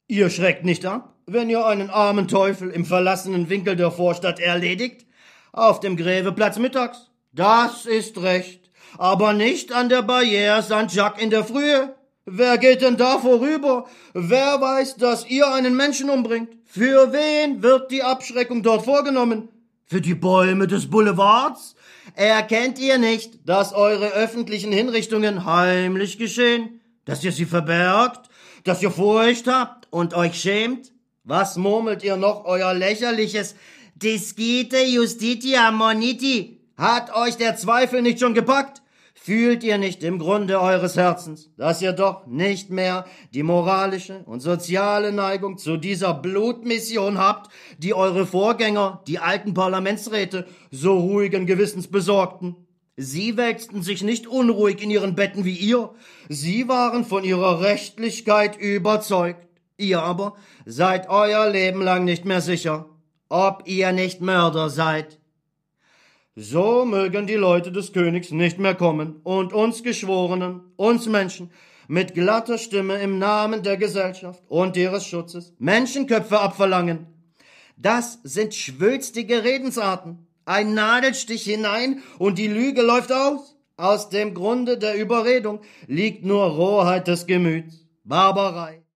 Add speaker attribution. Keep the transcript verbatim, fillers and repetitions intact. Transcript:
Speaker 1: Ihr schreckt nicht ab, wenn ihr einen armen Teufel im verlassenen Winkel der Vorstadt erledigt? Auf dem Gräveplatz mittags? Das ist recht. Aber nicht an der Barrière Sankt Jacques in der Frühe. Wer geht denn da vorüber? Wer weiß, dass ihr einen Menschen umbringt? Für wen wird die Abschreckung dort vorgenommen? Für die Bäume des Boulevards? Erkennt ihr nicht, dass eure öffentlichen Hinrichtungen heimlich geschehen? Dass ihr sie verbergt? Dass ihr Furcht habt und euch schämt? Was murmelt ihr noch, euer lächerliches Discite Justitia Moniti? Hat euch der Zweifel nicht schon gepackt? Fühlt ihr nicht im Grunde eures Herzens, dass ihr doch nicht mehr die moralische und soziale Neigung zu dieser Blutmission habt, die eure Vorgänger, die alten Parlamentsräte, so ruhigen Gewissens besorgten? Sie wälzten sich nicht unruhig in ihren Betten wie ihr. Sie waren von ihrer Rechtlichkeit überzeugt. Ihr aber seid euer Leben lang nicht mehr sicher, ob ihr nicht Mörder seid. So mögen die Leute des Königs nicht mehr kommen und uns Geschworenen, uns Menschen, mit glatter Stimme im Namen der Gesellschaft und ihres Schutzes Menschenköpfe abverlangen. Das sind schwülstige Redensarten. Ein Nadelstich hinein und die Lüge läuft aus. Aus dem Grunde der Überredung liegt nur Rohheit des Gemüts, Barbarei.